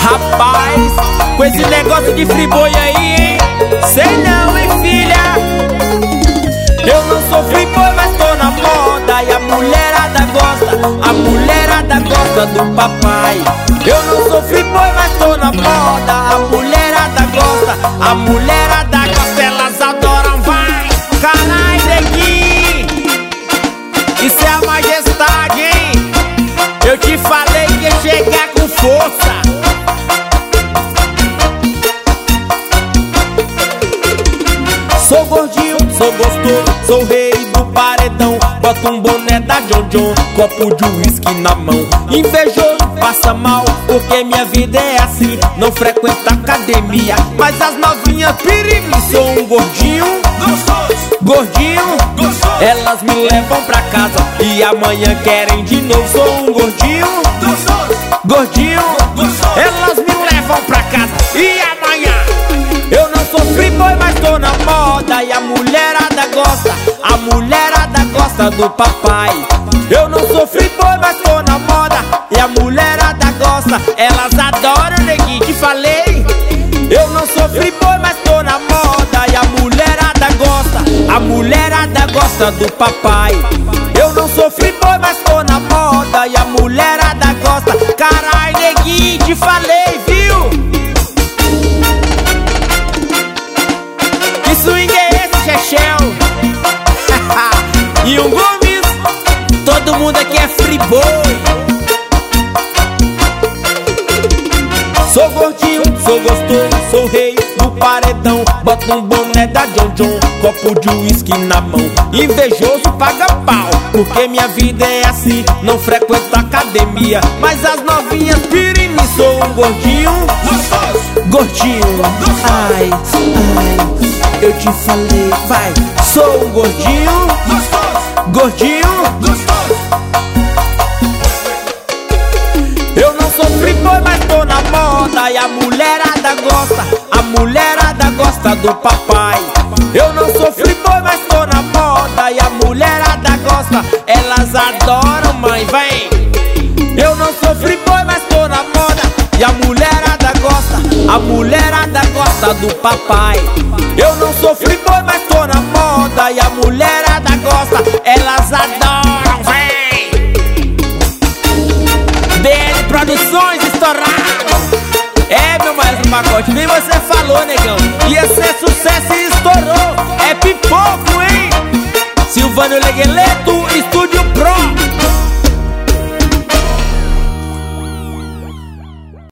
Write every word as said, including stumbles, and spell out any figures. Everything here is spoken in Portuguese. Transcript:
Rapaz, com esse negócio de friboi aí, hein? Sei não, hein, filha? Eu não sou friboi, mas tô na moda. E a mulherada gosta, a mulherada gosta do papai. Eu não sou friboi, mas tô na moda. A mulherada gosta, a mulherada gosta, elas adoram, vai. Carai, neguinho, isso é a majestade, hein? Eu te falei que ia chegar com força. Sou gordinho, sou gostoso, sou rei do paredão. Boto um boné da John John, copo de uísque na mão. Invejoso passa mal, porque minha vida é assim. Não frequento academia, mas as novinhas pirim. Sou um gordinho, gostoso, gordinho, gostoso. Elas me levam pra casa e amanhã querem de novo. Sou um gordinho, gostoso, gordinho, gostoso. Elas me levam pra casa e amanhã. Eu não sou friboi, mas tô na moda. E a mulherada gosta, a mulherada gosta do papai. Eu não sou friboi, mas tô na moda. E a mulherada gosta, elas adoram, neguinho, te falei. Eu não sou friboi, mas tô na moda. E a mulherada gosta, a mulherada gosta do papai. Eu não sou friboi, mas tô na moda. E a mulherada gosta. Carai, neguinho, te falei, viu? Que swing é esse, Chechel? E um Gomes, todo mundo aqui é friboi. Sou gordinho, sou gostoso, sou rei do paredão. Boto um boné da John John, copo de uísque na mão. Invejoso paga pau, porque minha vida é assim. Não frequento academia, mas as novinhas pirim. Sou um gordinho, gostoso, gordinho, ai, ai, eu te falei, vai. Sou um gordinho, gostoso, gordinho, gostoso. Eu não sou friboi, mas tô na moda. E a mulherada gosta, a mulherada gosta do papai. Eu não sou friboi, mas tô na moda. E a mulherada gosta, elas adoram, mãe, vem. Eu não sou friboi, mas tô na moda. E a mulherada gosta, a mulherada gosta do papai. Eu não sou friboi, mas tô na moda. E a mulherada gosta, elas adoram, vem. D L Produções estourado. É, meu maestro pacote, nem você falou, negão. Ia ser sucesso e estourou. É pipoco, hein? Silvânio Legueleto.